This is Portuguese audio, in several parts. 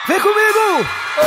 Vem comigo!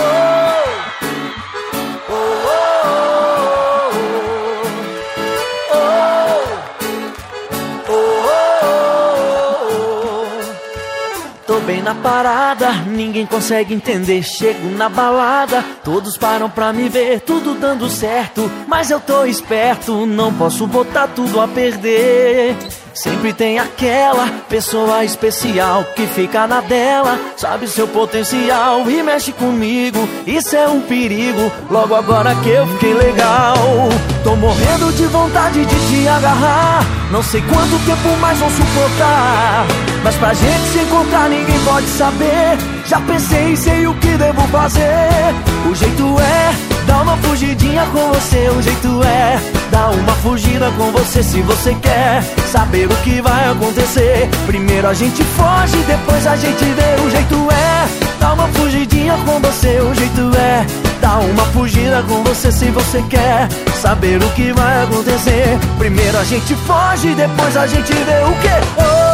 Tô bem na parada, ninguém consegue entender. Chego na balada, todos param pra me ver, tudo dando certo. Mas eu tô esperto, não posso botar tudo a perder. Sempre tem aquela pessoa especial que fica na dela, sabe seu potencial e mexe comigo. Isso é um perigo, logo agora que eu fiquei legal. Tô morrendo de vontade de te agarrar, não sei quanto tempo mais vão suportar. Mas pra gente se encontrar ninguém pode saber. Já pensei e sei o que devo fazer. O jeito é dar uma fugidinha com você. O jeito é dar uma fugida com você. Se você quer saber o que vai acontecer, primeiro a gente foge, depois a gente vê. O jeito é dar uma fugidinha com você. O jeito é dar uma fugida com você. Se você quer saber o que vai acontecer, primeiro a gente foge, depois a gente vê. O quê?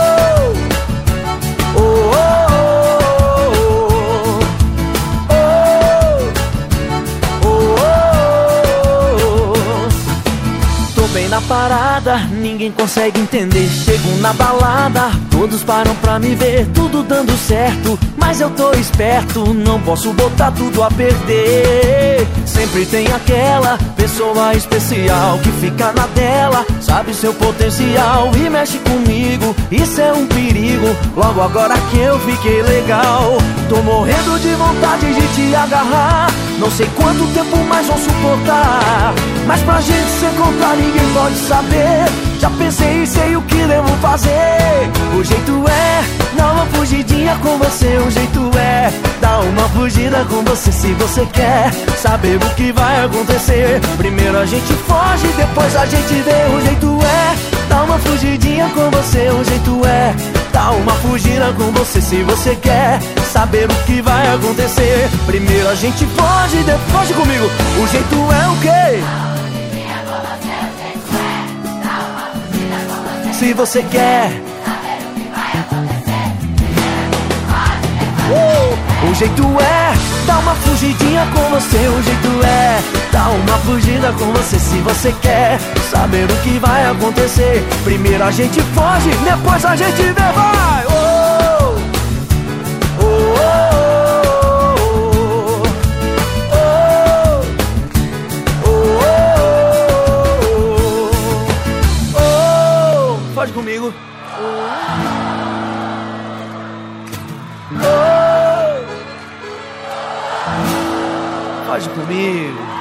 Bem na parada, ninguém consegue entender. Chego na balada, todos param pra me ver, tudo dando certo. Mas eu tô esperto, não posso botar tudo a perder. Sempre tem aquela pessoa especial que fica na dela, sabe seu potencial e mexe comigo. Isso é um perigo, logo agora que eu fiquei legal. Tô morrendo de vontade de te agarrar, não sei quanto tempo mais vão suportar. Mas pra gente se encontrar ninguém pode saber. Já pensei e sei o que devo fazer. O jeito é dar uma fugidinha com você. O jeito é dar uma fugida com você. Se você quer saber o que vai acontecer, primeiro a gente foge, depois a gente vê. O jeito é dar uma fugidinha com você. O jeito é dar uma fugida com você. Se você quer saber o que vai acontecer, primeiro a gente foge, depois foge comigo. O jeito é o quê? Se você quer saber o que vai acontecer, o jeito é dar uma fugidinha com você. O jeito é dar uma fugida com você. Se você quer saber o que vai acontecer, primeiro a gente foge, depois a gente vê. Vai! Pode comigo. Pode comigo.